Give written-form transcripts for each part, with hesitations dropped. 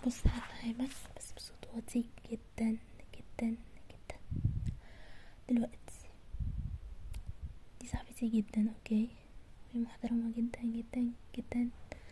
بص هفهمك بس بصوت واطي جدا جدا جدا. دلوقتي دي صاحبتي جدا، اوكي، وهي محترمة جدا جدا جدا،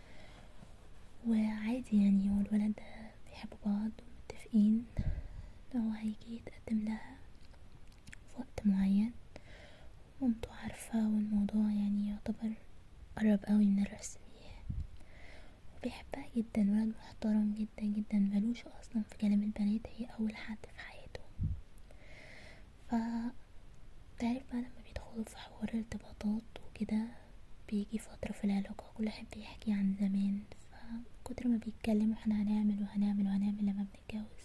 وعادي يعني. هو الولد ده بيحبوا بعض ومتفقين ان هو هيجي يتقدم لها في وقت معين، مامته عارفة، والموضوع يعني يعتبر قرب قوي من الرسمي. وبيحبها جدا، ولد محترم جدا جدا، ملوش اصلا في كلام البنات، هي اول حد في حياته. ف تعرف بقى لما بيدخلوا في حوار ارتباطات وكده، بيجي فترة في العلاقة كل واحد بيحكي عن زمان، فكتر ما بيتكلموا احنا هنعمل وهنعمل وهنعمل لما بنتجوز،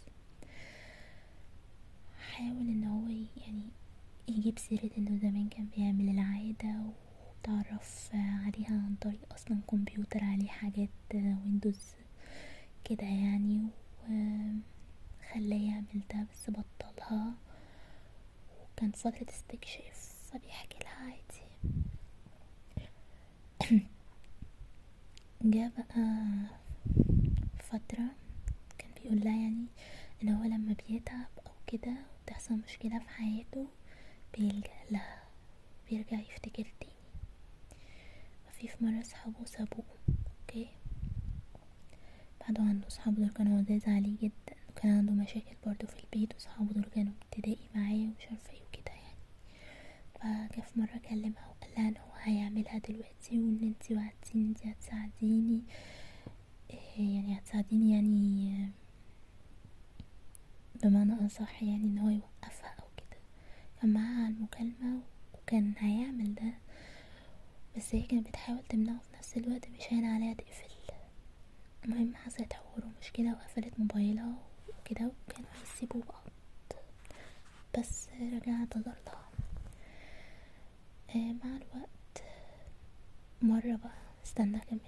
حاول ان هو يعني يجيب سيرة انه زمان كان بيعمل العادة، وتعرف عليها عن طريق اصلا كمبيوتر عليه حاجات ويندوز كده يعني، وخلاه يعمل ده بس بطلها، وكان فترة استكشاف، فبيحكي لها عادي. جه بقى فترة كان بيقول لها يعني ان هو لما بيتعب او كده وتحصل مشكلة في حياته بيلجأ لها، بيرجع يفتكر تاني. ففي مرة صحابه سابوه، اوكي، بعده عنده صحابه دول كانوا عزاز عليه جدا، وكان عنده مشاكل برضه في البيت، وصحابه دول كانوا ابتدائي معاه ومش عارفه ايه وكده يعني. فجه في مرة كلمها وقال لها ان هو هيعملها دلوقتي، وان انتي وعدتيني انتي هتساعديني، يعني هتساعديني يعني بمعنى أصح يعني ان هو يوقفها او كده. كان معاها على المكالمة وكان هيعمل ده، بس هي كانت بتحاول تمنعه في نفس الوقت، مش هين عليها تقفل. المهم حصلت حوار ومشكلة وقفلت موبايلها وكده، وكانوا هيسيبوا بعض، بس رجع اعتذرلها. مع الوقت مرة بقى استنى اكمل